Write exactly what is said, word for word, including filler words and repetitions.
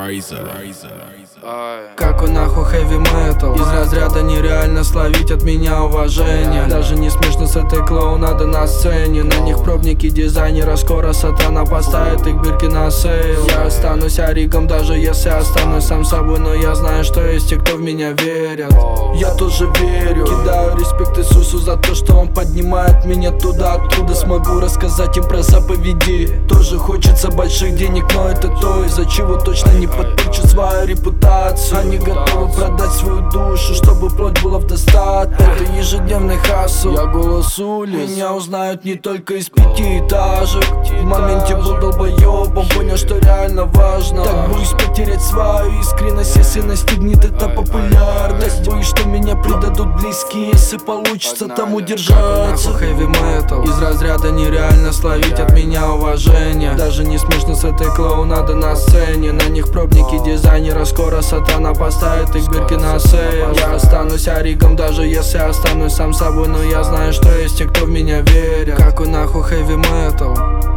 Какой нахуй хэви метал? Из разряда нереально словить от меня уважение. Даже не смешно с этой клоунады на сцене. На них пробники дизайнера, скоро сатана поставит их бирки на сейл. Я останусь оригом, даже если останусь сам собой, но я знаю, что есть те, кто в меня верят. Я тоже верю. Кидаю респект Иисусу за то, что он поднимает меня туда, откуда смогу рассказать им про заповеди. Тоже хочется больших денег, но это то, из-за чего точно не подпорчу свою репутацию. Они готовы продать свою душу, чтобы плоть была в достатке. Это ежедневный хасл, я голос улиц. Меня узнают не только из пятиэтажек. В моменте был долбоебом, понял, что реально важно. Так боюсь потерять свою искренность, если настигнет эта популярность. Боюсь, что меня предадут близкие, если получится там удержаться. Хэви метал, из разряда нереально словить от меня уважение. Даже не смешно с этой клоунады на сцене. На них пробники дизайнера, скоро сатана поставит их бирки на сейл. Я останусь оригом, даже если останусь сам собой, но я знаю, что есть те, кто в меня верит. Какой нахуй хэви метал?